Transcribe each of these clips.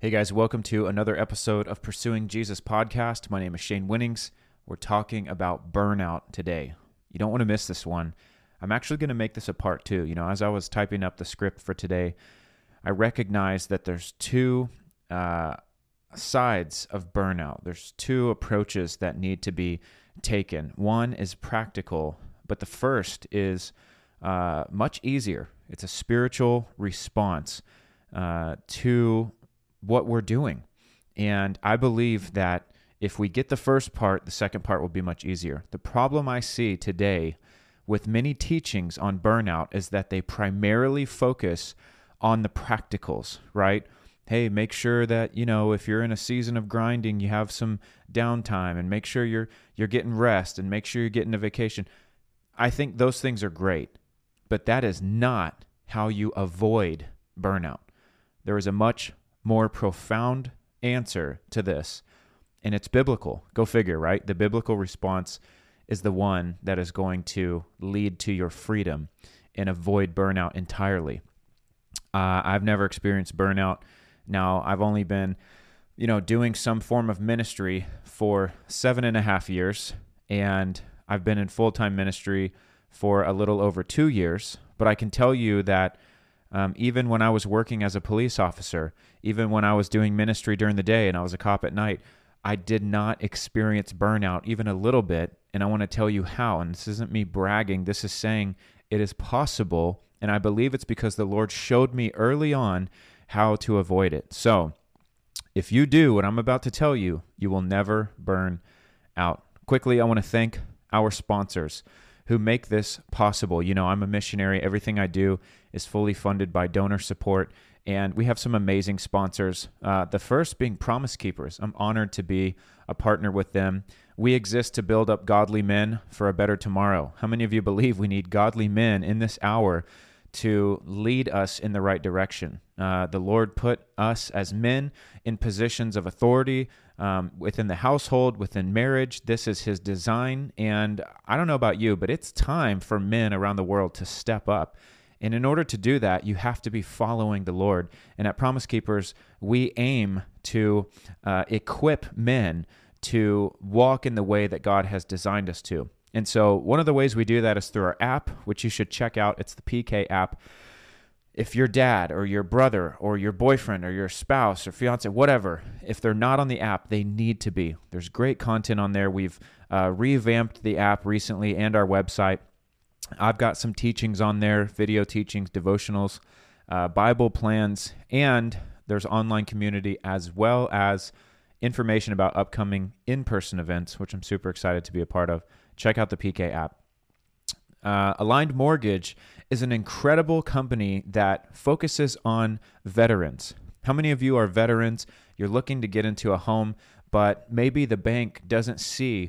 Hey guys, welcome to another episode of Pursuing Jesus podcast. My name is Shane Winnings. We're talking about burnout today. You don't want to miss this one. I'm actually going to make this a part two. As I was typing up the script for today, I recognized that there's two sides of burnout. There's two approaches that need to be taken. One is practical, but the first is much easier. It's a spiritual response to what we're doing. And I believe that if we get the first part, the second part will be much easier. The problem I see today with many teachings on burnout is that they primarily focus on the practicals, right? Hey, make sure that, if you're in a season of grinding, you have some downtime, and make sure you're getting rest, and make sure you're getting a vacation. I think those things are great, but that is not how you avoid burnout. There is a much more profound answer to this, and it's biblical. Go figure, right? The biblical response is the one that is going to lead to your freedom and avoid burnout entirely. I've never experienced burnout. Now, I've only been, doing some form of ministry for 7.5 years, and I've been in full-time ministry for a little over 2 years, but I can tell you that even when I was working as a police officer, even when I was doing ministry during the day and I was a cop at night, I did not experience burnout even a little bit. And I want to tell you how. And this isn't me bragging. This is saying it is possible. And I believe it's because the Lord showed me early on how to avoid it. So if you do what I'm about to tell you, you will never burn out. Quickly, I want to thank our sponsors who make this possible. I'm a missionary. Everything I do is fully funded by donor support, and we have some amazing sponsors. The first being Promise Keepers. I'm honored to be a partner with them. We exist to build up godly men for a better tomorrow. How many of you believe we need godly men in this hour to lead us in the right direction? The Lord put us as men in positions of authority within the household, within marriage. This is His design, and I don't know about you, but it's time for men around the world to step up. And in order to do that, you have to be following the Lord. And at Promise Keepers, we aim to equip men to walk in the way that God has designed us to. And so one of the ways we do that is through our app, which you should check out. It's the PK app. If your dad or your brother or your boyfriend or your spouse or fiance, whatever, if they're not on the app, they need to be. There's great content on there. We've revamped the app recently and our website. I've got some teachings on there, video teachings, devotionals, Bible plans, and there's online community as well as information about upcoming in-person events, which I'm super excited to be a part of. Check out the PK app. Aligned Mortgage is an incredible company that focuses on veterans. How many of you are veterans? You're looking to get into a home, but maybe the bank doesn't see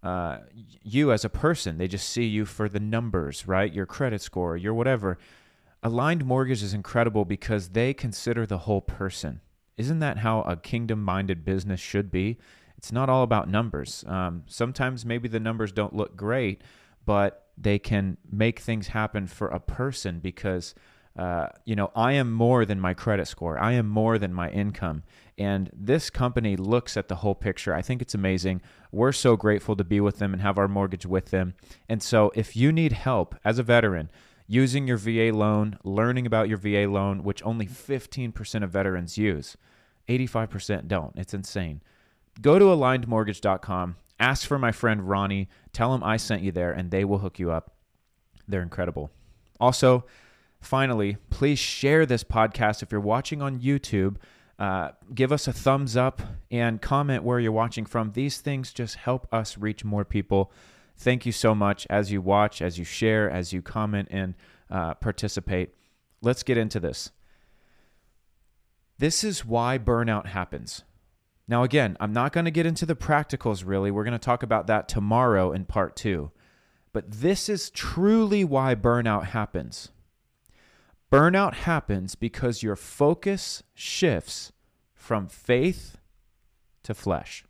you as a person. They just see you for the numbers, right? Your credit score, your whatever. Aligned Mortgage is incredible because they consider the whole person. Isn't that how a kingdom-minded business should be? It's not all about numbers. Sometimes maybe the numbers don't look great, but they can make things happen for a person because, I am more than my credit score. I am more than my income. And this company looks at the whole picture. I think it's amazing. We're so grateful to be with them and have our mortgage with them. And so if you need help as a veteran, using your VA loan, learning about your VA loan, which only 15% of veterans use, 85% don't. It's insane. Go to alignedmortgage.com. Ask for my friend Ronnie. Tell him I sent you there, and they will hook you up. They're incredible. Also, finally, please share this podcast. If you're watching on YouTube, give us a thumbs up and comment where you're watching from. These things just help us reach more people. Thank you so much as you watch, as you share, as you comment and participate. Let's get into this. This is why burnout happens. Now, again, I'm not going to get into the practicals, really. We're going to talk about that tomorrow in part 2. But this is truly why burnout happens. Burnout happens because your focus shifts from faith to flesh.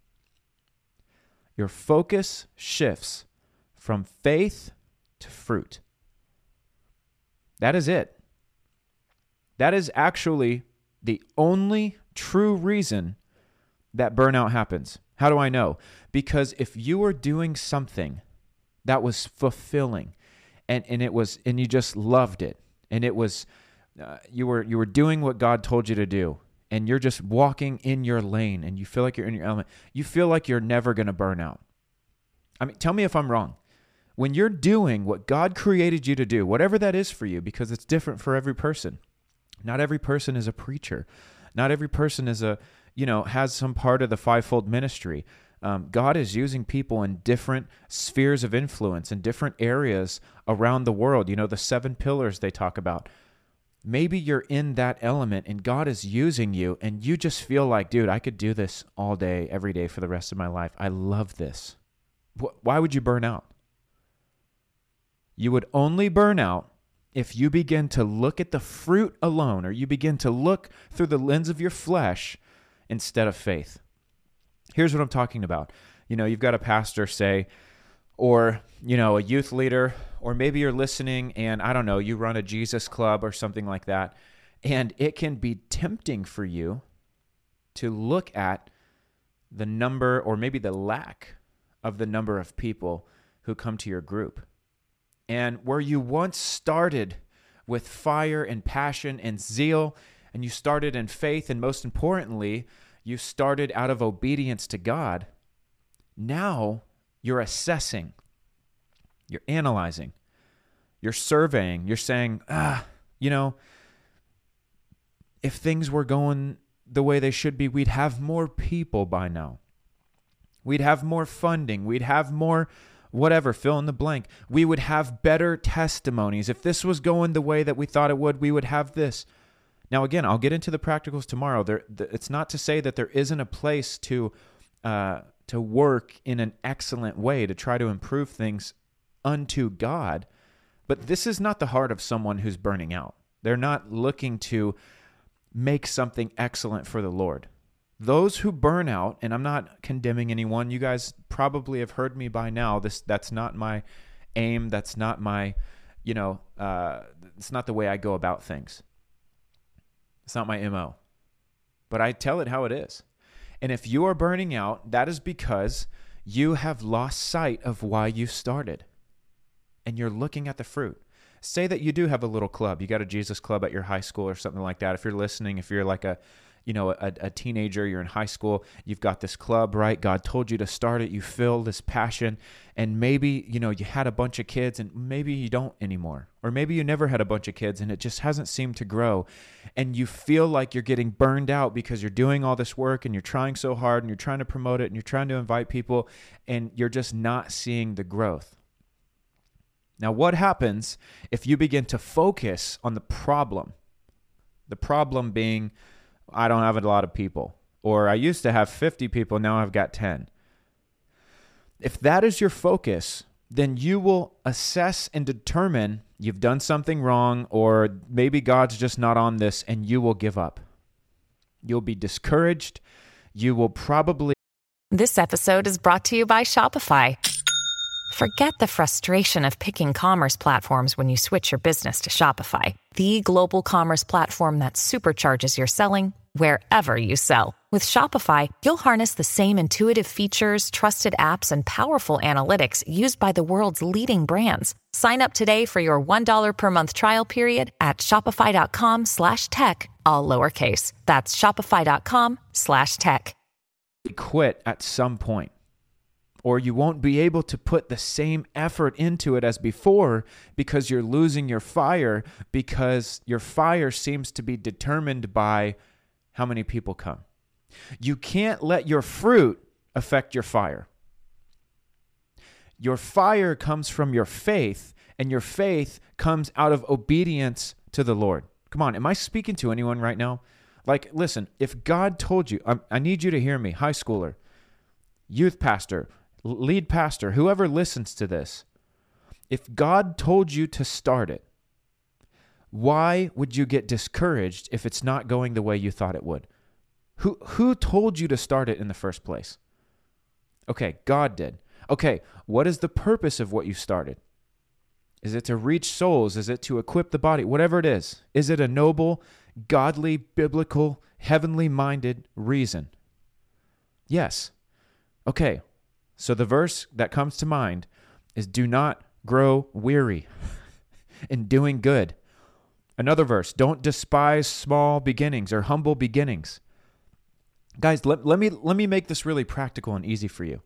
Your focus shifts from faith to fruit. That is it. That is actually the only true reason that burnout happens. How do I know? Because if you were doing something that was fulfilling and you just loved it, and it was you were doing what God told you to do, and you're just walking in your lane and you feel like you're in your element, you feel like you're never going to burn out. I mean, tell me if I'm wrong. When you're doing what God created you to do, whatever that is for you, because it's different for every person. Not every person is a preacher. Not every person is has some part of the fivefold ministry. God is using people in different spheres of influence in different areas around the world. The 7 pillars they talk about. Maybe you're in that element and God is using you and you just feel like, dude, I could do this all day, every day for the rest of my life. I love this. Why would you burn out? You would only burn out if you begin to look at the fruit alone, or you begin to look through the lens of your flesh instead of faith. Here's what I'm talking about. You've got a pastor, say, or, a youth leader, or maybe you're listening and, I don't know, you run a Jesus club or something like that, and it can be tempting for you to look at the number, or maybe the lack of the number of people who come to your group. And where you once started with fire and passion and zeal, and you started in faith, and most importantly, you started out of obedience to God, now you're assessing, you're analyzing, you're surveying, you're saying, if things were going the way they should be, we'd have more people by now. We'd have more funding. We'd have more whatever, fill in the blank. We would have better testimonies. If this was going the way that we thought it would, we would have this. Now, again, I'll get into the practicals tomorrow. It's not to say that there isn't a place to work in an excellent way to try to improve things unto God, but this is not the heart of someone who's burning out. They're not looking to make something excellent for the Lord. Those who burn out, and I'm not condemning anyone, you guys probably have heard me by now. That's not my aim. That's not my, it's not the way I go about things. It's not my MO. But I tell it how it is. And if you are burning out, that is because you have lost sight of why you started. And you're looking at the fruit. Say that you do have a little club. You got a Jesus club at your high school or something like that. If you're listening, if you're like a teenager, you're in high school, you've got this club, right? God told you to start it. You feel this passion, and maybe, you had a bunch of kids and maybe you don't anymore. Or maybe you never had a bunch of kids and it just hasn't seemed to grow. And you feel like you're getting burned out because you're doing all this work and you're trying so hard and you're trying to promote it and you're trying to invite people and you're just not seeing the growth. Now, what happens if you begin to focus on the problem? The problem being, I don't have a lot of people, or I used to have 50 people, now I've got 10. If that is your focus, then you will assess and determine you've done something wrong, or maybe God's just not on this, and you will give up. You'll be discouraged. You will probably... This episode is brought to you by Shopify. Forget the frustration of picking commerce platforms when you switch your business to Shopify, the global commerce platform that supercharges your selling wherever you sell. With Shopify, you'll harness the same intuitive features, trusted apps, and powerful analytics used by the world's leading brands. Sign up today for your $1 per month trial period at shopify.com/tech, all lowercase. That's shopify.com/tech. Quit at some point. Or you won't be able to put the same effort into it as before because you're losing your fire, because your fire seems to be determined by how many people come. You can't let your fruit affect your fire. Your fire comes from your faith, and your faith comes out of obedience to the Lord. Come on, am I speaking to anyone right now? Like, listen, if God told you, I need you to hear me, high schooler, youth pastor, lead pastor, whoever listens to this, if God told you to start it, why would you get discouraged if it's not going the way you thought it would? Who told you to start it in the first place? Okay, God did. Okay, what is the purpose of what you started? Is it to reach souls? Is it to equip the body? Whatever it is it a noble, godly, biblical, heavenly-minded reason? Yes. Okay, so the verse that comes to mind is do not grow weary in doing good. Another verse, don't despise small beginnings or humble beginnings. Guys, let me make this really practical and easy for you.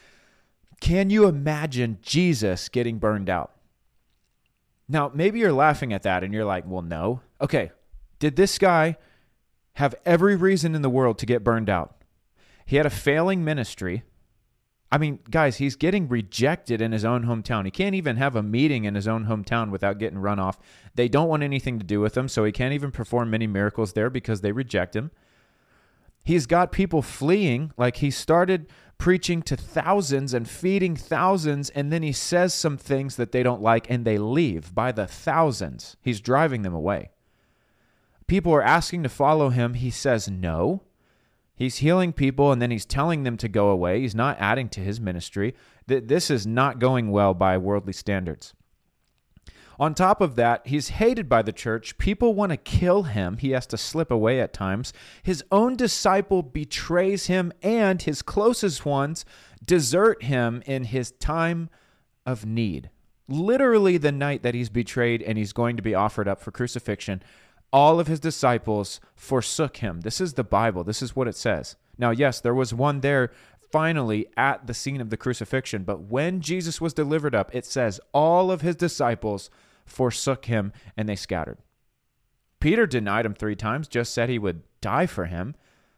Can you imagine Jesus getting burned out? Now, maybe you're laughing at that and you're like, well, no. Okay, did this guy have every reason in the world to get burned out? He had a failing ministry. I mean, guys, he's getting rejected in his own hometown. He can't even have a meeting in his own hometown without getting run off. They don't want anything to do with him, so he can't even perform many miracles there because they reject him. He's got people fleeing, like he started preaching to thousands and feeding thousands, and then he says some things that they don't like, and they leave by the thousands. He's driving them away. People are asking to follow him. He says no. He's healing people, and then he's telling them to go away. He's not adding to his ministry. This is not going well by worldly standards. On top of that, he's hated by the church. People want to kill him. He has to slip away at times. His own disciple betrays him, and his closest ones desert him in his time of need. Literally the night that he's betrayed and he's going to be offered up for crucifixion, all of his disciples forsook him. This is the Bible. This is what it says. Now, yes, there was one there finally at the scene of the crucifixion, but when Jesus was delivered up, it says all of his disciples forsook him and they scattered. Peter denied him 3 times, just said he would die for him.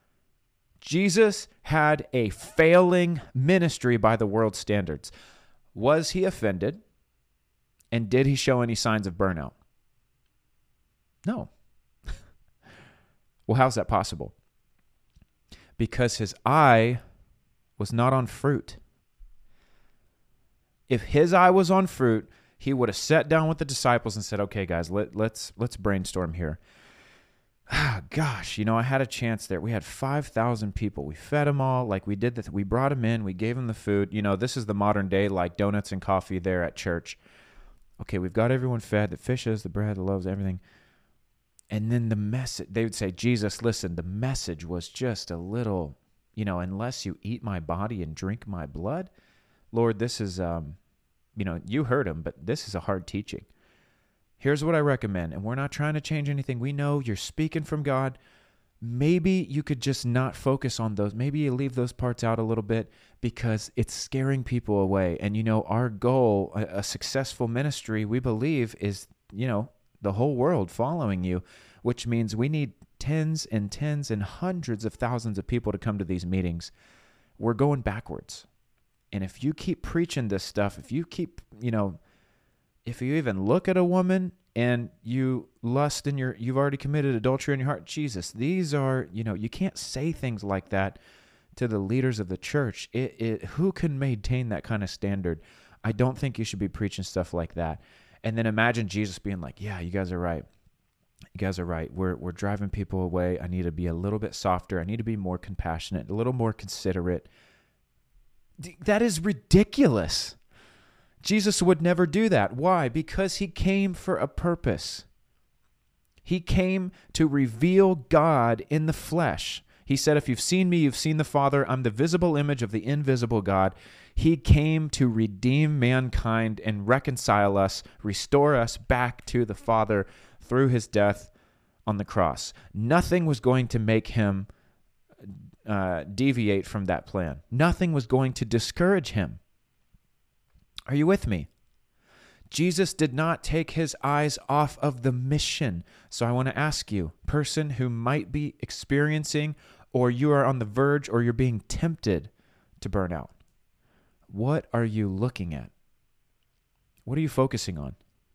Jesus had a failing ministry by the world's standards. Was he offended? And did he show any signs of burnout? No. Well, how's that possible? Because his eye was not on fruit. If his eye was on fruit, he would have sat down with the disciples and said, okay, guys, let's brainstorm here. Gosh, I had a chance there. We had 5,000 people. We fed them all. Like we did we brought them in. We gave them the food. This is the modern day, like donuts and coffee there at church. Okay, we've got everyone fed, the fishes, the bread, the loaves, everything. And then the message, they would say, Jesus, listen, the message was just a little, unless you eat my body and drink my blood, Lord, this is, you heard him, but this is a hard teaching. Here's what I recommend, and we're not trying to change anything. We know you're speaking from God. Maybe you could just not focus on those. Maybe you leave those parts out a little bit because it's scaring people away. And, our goal, a successful ministry, we believe is, the whole world following you, which means we need tens and hundreds of thousands of people to come to these meetings. We're going backwards. And if you keep preaching this stuff, if you keep, if you even look at a woman and you lust in you've already committed adultery in your heart, Jesus, these are, you can't say things like that to the leaders of the church. Who can maintain that kind of standard? I don't think you should be preaching stuff like that. And then imagine Jesus being like, yeah, you guys are right. You guys are right. We're driving people away. I need to be a little bit softer. I need to be more compassionate, a little more considerate. That is ridiculous. Jesus would never do that. Why? Because he came for a purpose. He came to reveal God in the flesh. He said, if you've seen me, you've seen the Father. I'm the visible image of the invisible God. He came to redeem mankind and reconcile us, restore us back to the Father through his death on the cross. Nothing was going to make him deviate from that plan. Nothing was going to discourage him. Are you with me? Jesus did not take his eyes off of the mission. So I want to ask you, person who might be experiencing, or you are on the verge, or you're being tempted to burn out, what are you looking at? What are you focusing on?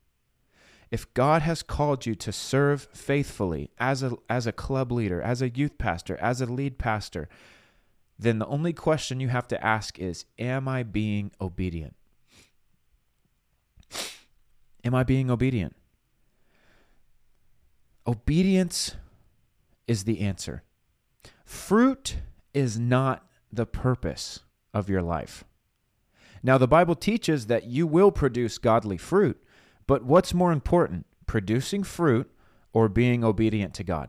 If God has called you to serve faithfully as a club leader, as a youth pastor, as a lead pastor, then the only question you have to ask is, am I being obedient? Am I being obedient? Obedience is the answer. Fruit is not the purpose of your life. Now, the Bible teaches that you will produce godly fruit, but what's more important, producing fruit or being obedient to God?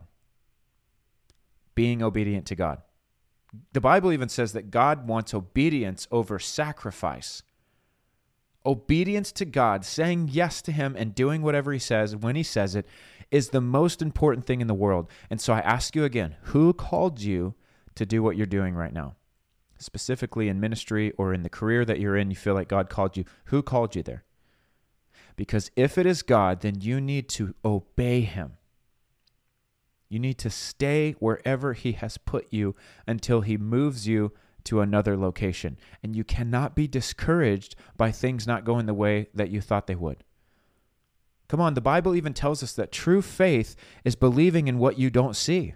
Being obedient to God. The Bible even says that God wants obedience over sacrifice. Obedience to God, saying yes to him and doing whatever he says when he says it, is the most important thing in the world. And so I ask you again, who called you to do what you're doing right now? Specifically in ministry or in the career that you're in, you feel like God called you. Who called you there? Because if it is God, then you need to obey him. You need to stay wherever he has put you until he moves you to another location. And you cannot be discouraged by things not going the way that you thought they would. Come on, the Bible even tells us that true faith is believing in what you don't see.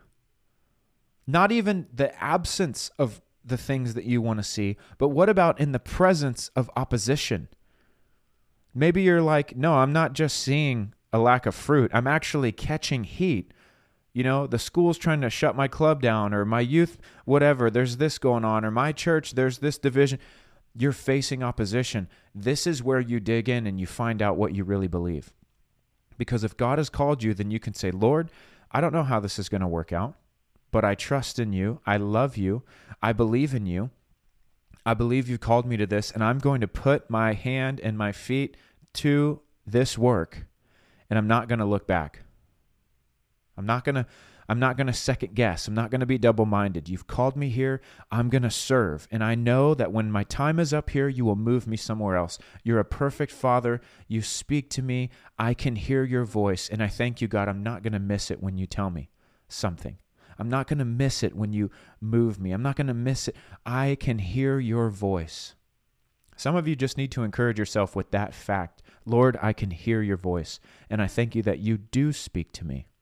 Not even the absence of the things that you want to see, but what about in the presence of opposition? Maybe you're like, no, I'm not just seeing a lack of fruit. I'm actually catching heat. You know, the school's trying to shut my club down, or my youth, whatever, there's this going on, or my church, there's this division. You're facing opposition. This is where you dig in and you find out what you really believe. Because if God has called you, then you can say, Lord, I don't know how this is going to work out, but I trust in you. I love you. I believe in you. I believe you called me to this, and I'm going to put my hand and my feet to this work, and I'm not going to look back. I'm not going to second guess. I'm not going to be double-minded. You've called me here. I'm going to serve. And I know that when my time is up here, you will move me somewhere else. You're a perfect Father. You speak to me. I can hear your voice. And I thank you, God. I'm not going to miss it when you tell me something. I'm not going to miss it when you move me. I'm not going to miss it. I can hear your voice. Some of you just need to encourage yourself with that fact. Lord, I can hear your voice. And I thank you that you do speak to me.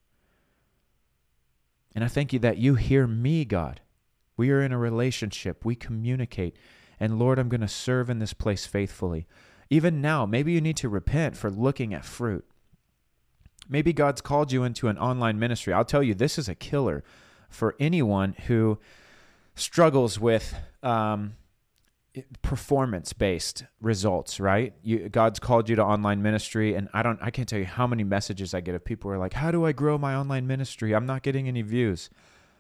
And I thank you that you hear me, God. We are in a relationship. We communicate. And Lord, I'm going to serve in this place faithfully. Even now, maybe you need to repent for looking at fruit. Maybe God's called you into an online ministry. I'll tell you, this is a killer for anyone who struggles with performance-based results, right? God's called you to online ministry, and I can't tell you how many messages I get of people who are like, how do I grow my online ministry? I'm not getting any views.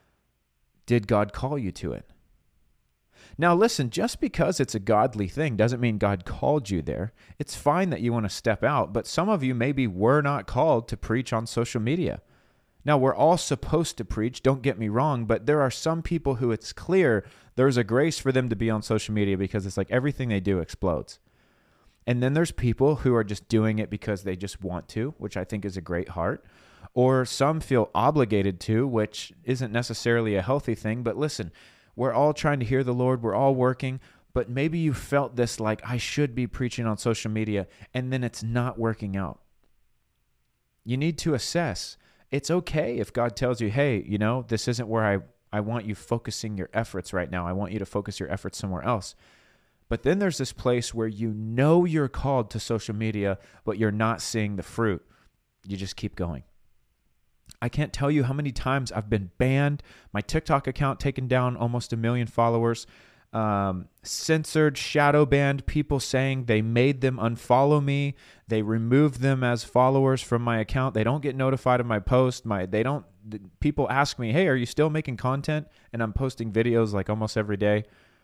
Did God call you to it? Now listen, just because it's a godly thing doesn't mean God called you there. It's fine that you want to step out, but some of you maybe were not called to preach on social media. Now, we're all supposed to preach, don't get me wrong, but there are some people who it's clear there's a grace for them to be on social media because it's like everything they do explodes. And then there's people who are just doing it because they just want to, which I think is a great heart. Or some feel obligated to, which isn't necessarily a healthy thing. But listen, we're all trying to hear the Lord. We're all working. But maybe you felt this like, I should be preaching on social media, and then it's not working out. You need to assess. It's okay if God tells you, hey, this isn't where I want you focusing your efforts right now. I want you to focus your efforts somewhere else. But then there's this place where you're called to social media, but you're not seeing the fruit. You just keep going. I can't tell you how many times I've been banned, my TikTok account taken down, almost 1 million followers, censored, shadow banned, people saying they made them unfollow me. They removed them as followers from my account. They don't get notified of my post. People ask me, hey, are you still making content? And I'm posting videos like almost every day.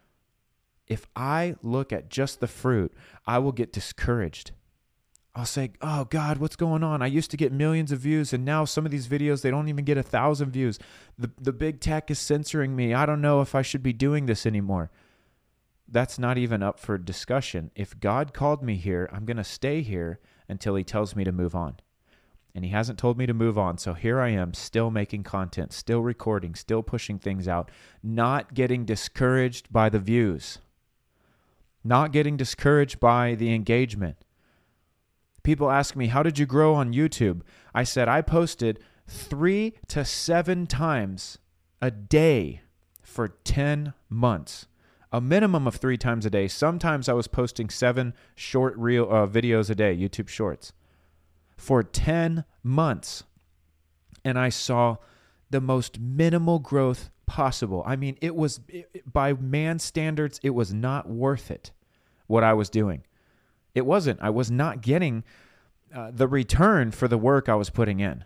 If I look at just the fruit, I will get discouraged. I'll say, oh God, what's going on? I used to get millions of views, and now some of these videos, they don't even get 1,000 views. The big tech is censoring me. I don't know if I should be doing this anymore. That's not even up for discussion. If God called me here, I'm going to stay here until he tells me to move on. And he hasn't told me to move on, so here I am, still making content, still recording, still pushing things out, not getting discouraged by the views, not getting discouraged by the engagement. People ask me, how did you grow on YouTube? I said, I posted 3 to 7 times a day for 10 months. A minimum of 3 times a day. Sometimes I was posting 7 short reel videos a day, YouTube Shorts, for 10 months. And I saw the most minimal growth possible. I mean, by man's standards, it was not worth it, what I was doing. It wasn't. I was not getting the return for the work I was putting in.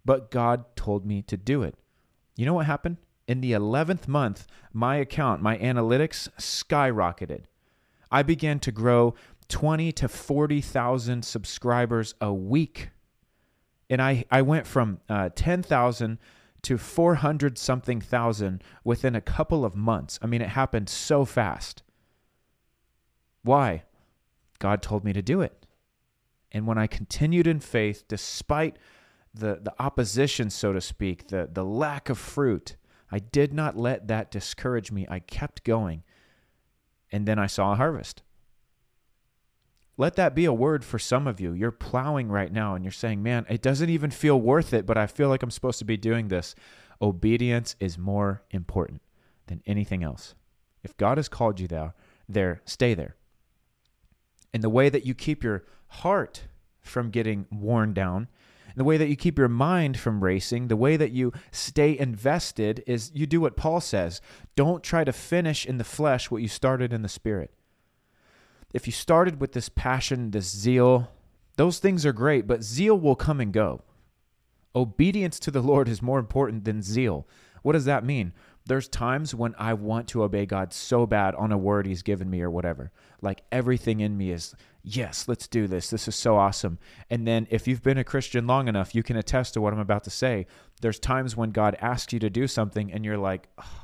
but God told me to do it. You know what happened? In the 11th month, my account, my analytics skyrocketed. I began to grow 20 to 40,000 subscribers a week. And I went from 10,000 to 400 something thousand within a couple of months. I mean, it happened so fast. Why? God told me to do it. And when I continued in faith, despite the opposition, so to speak, the lack of fruit, I did not let that discourage me. I kept going. And then I saw a harvest. Let that be a word for some of you. You're plowing right now and you're saying, man, it doesn't even feel worth it, but I feel like I'm supposed to be doing this. Obedience is more important than anything else. If God has called you there, stay there. And the way that you keep your heart from getting worn down, the way that you keep your mind from racing, the way that you stay invested is you do what Paul says. Don't try to finish in the flesh what you started in the spirit. If you started with this passion, this zeal, those things are great, but zeal will come and go. Obedience to the Lord is more important than zeal. What does that mean? There's times when I want to obey God so bad on a word he's given me or whatever. Like everything in me is, yes, let's do this. This is so awesome. And then if you've been a Christian long enough, you can attest to what I'm about to say. There's times when God asks you to do something and you're like, oh,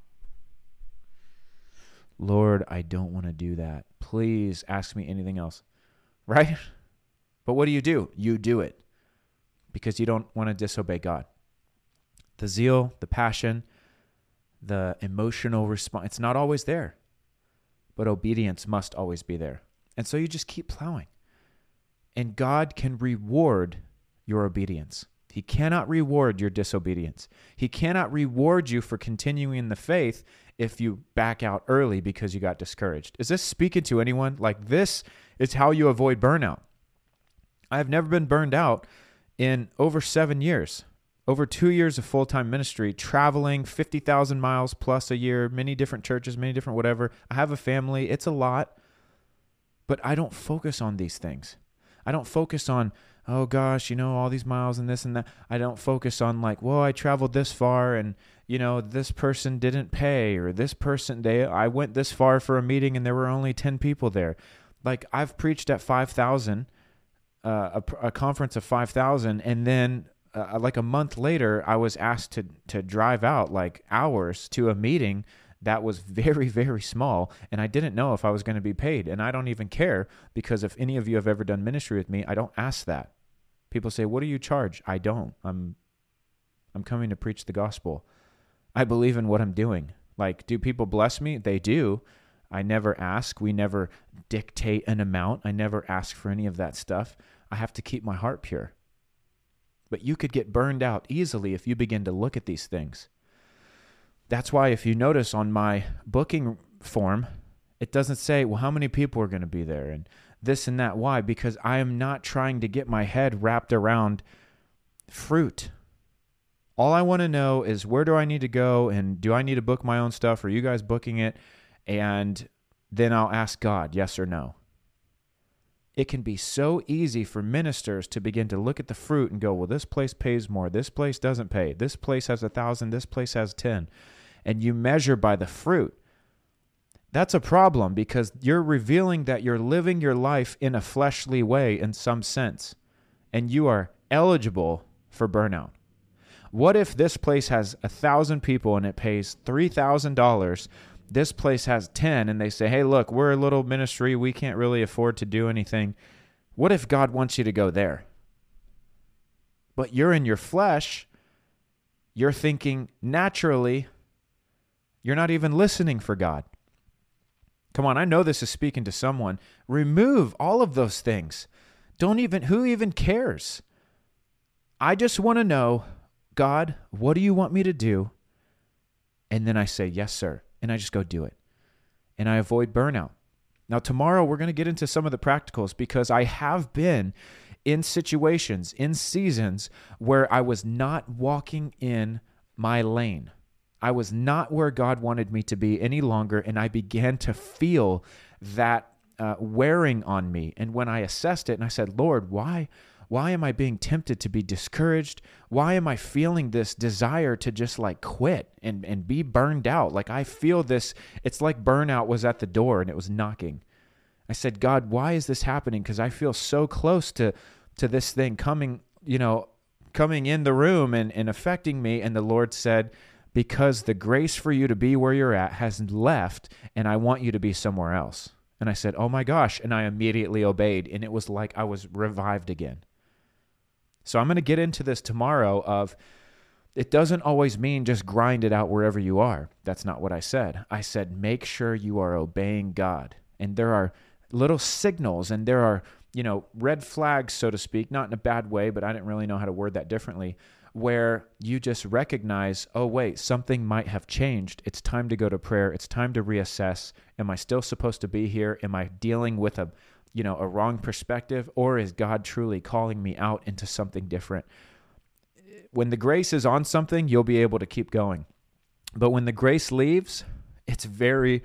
Lord, I don't want to do that. Please ask me anything else. Right? But what do? You do it because you don't want to disobey God. The zeal, the passion, the emotional response, it's not always there, but obedience must always be there. And so you just keep plowing. And God can reward your obedience. He cannot reward your disobedience. He cannot reward you for continuing in the faith if you back out early because you got discouraged. Is this speaking to anyone? Like, this is how you avoid burnout. I have never been burned out in over 7 years. Over 2 years of full-time ministry, traveling 50,000 miles plus a year, many different churches, many different whatever. I have a family. It's a lot. But I don't focus on these things. I don't focus on, oh gosh, all these miles and this and that. I don't focus on like, well, I traveled this far and, this person didn't pay, or this person, I went this far for a meeting and there were only 10 people there. Like, I've preached at 5,000, a conference of 5,000, and then like a month later, I was asked to drive out like hours to a meeting that was very, very small, and I didn't know if I was going to be paid. And I don't even care, because if any of you have ever done ministry with me, I don't ask that. People say, what do you charge? I don't. I'm coming to preach the gospel. I believe in what I'm doing. Like, do people bless me? They do. I never ask. We never dictate an amount. I never ask for any of that stuff. I have to keep my heart pure. But you could get burned out easily if you begin to look at these things. That's why if you notice on my booking form, it doesn't say, well, how many people are going to be there and this and that. Why? Because I am not trying to get my head wrapped around fruit. All I want to know is, where do I need to go, and do I need to book my own stuff, or are you guys booking it? And then I'll ask God, yes or no. It can be so easy for ministers to begin to look at the fruit and go, well, this place pays more. This place doesn't pay. This place has 1,000. This place has 10. And you measure by the fruit. That's a problem, because you're revealing that you're living your life in a fleshly way in some sense, and you are eligible for burnout. What if this place has 1,000 people and it pays $3,000? This place has 10, and they say, hey, look, we're a little ministry. We can't really afford to do anything. What if God wants you to go there? But you're in your flesh. You're thinking naturally. You're not even listening for God. Come on, I know this is speaking to someone. Remove all of those things. Who even cares? I just want to know, God, what do you want me to do? And then I say, yes, sir. And I just go do it. And I avoid burnout. Now, tomorrow we're going to get into some of the practicals, because I have been in situations, in seasons where I was not walking in my lane. I was not where God wanted me to be any longer, and I began to feel that wearing on me. And when I assessed it and I said, Lord, why Why am I being tempted to be discouraged? Why am I feeling this desire to just like quit and be burned out? Like I feel this, it's like burnout was at the door and it was knocking. I said, God, why is this happening? Because I feel so close to this thing coming in the room and affecting me. And the Lord said, because the grace for you to be where you're at has left, and I want you to be somewhere else. And I said, oh my gosh. And I immediately obeyed. And it was like I was revived again. So I'm going to get into this tomorrow of, it doesn't always mean just grind it out wherever you are. That's not what I said. I said, make sure you are obeying God. And there are little signals and there are, red flags, so to speak, not in a bad way, but I didn't really know how to word that differently, where you just recognize, oh, wait, something might have changed. It's time to go to prayer. It's time to reassess. Am I still supposed to be here? Am I dealing with a wrong perspective, or is God truly calling me out into something different? When the grace is on something, you'll be able to keep going. But when the grace leaves, it's very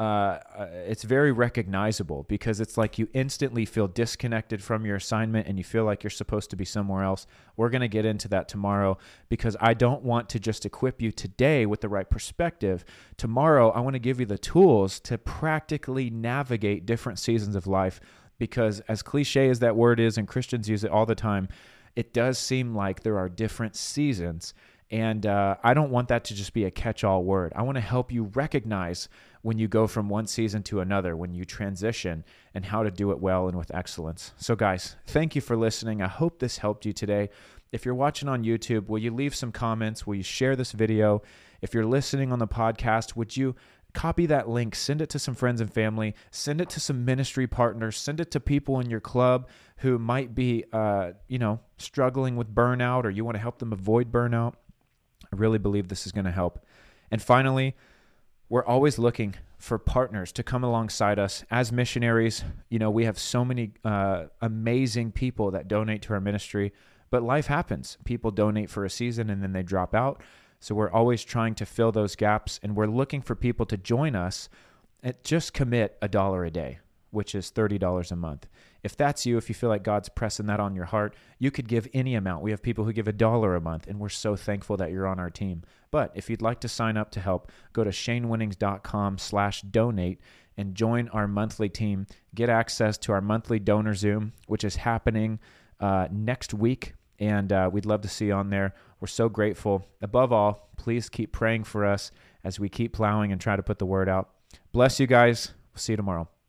recognizable, because it's like you instantly feel disconnected from your assignment and you feel like you're supposed to be somewhere else. We're going to get into that tomorrow, because I don't want to just equip you today with the right perspective. Tomorrow, I want to give you the tools to practically navigate different seasons of life, because as cliche as that word is, and Christians use it all the time, it does seem like there are different seasons. And I don't want that to just be a catch-all word. I want to help you recognize when you go from one season to another, when you transition, and how to do it well and with excellence. So guys, thank you for listening. I hope this helped you today. If you're watching on YouTube, will you leave some comments? Will you share this video? If you're listening on the podcast, would you copy that link, send it to some friends and family, send it to some ministry partners, send it to people in your club who might be, struggling with burnout, or you want to help them avoid burnout. I really believe this is going to help. And finally, we're always looking for partners to come alongside us as missionaries. We have so many amazing people that donate to our ministry, but life happens. People donate for a season and then they drop out. So we're always trying to fill those gaps, and we're looking for people to join us and just commit $1 a day, which is $30 a month. If that's you, if you feel like God's pressing that on your heart, you could give any amount. We have people who give $1 a month, and we're so thankful that you're on our team. But if you'd like to sign up to help, go to ShaneWinnings.com/donate and join our monthly team. Get access to our monthly donor Zoom, which is happening next week. And we'd love to see you on there. We're so grateful. Above all, please keep praying for us as we keep plowing and try to put the word out. Bless you guys. We'll see you tomorrow.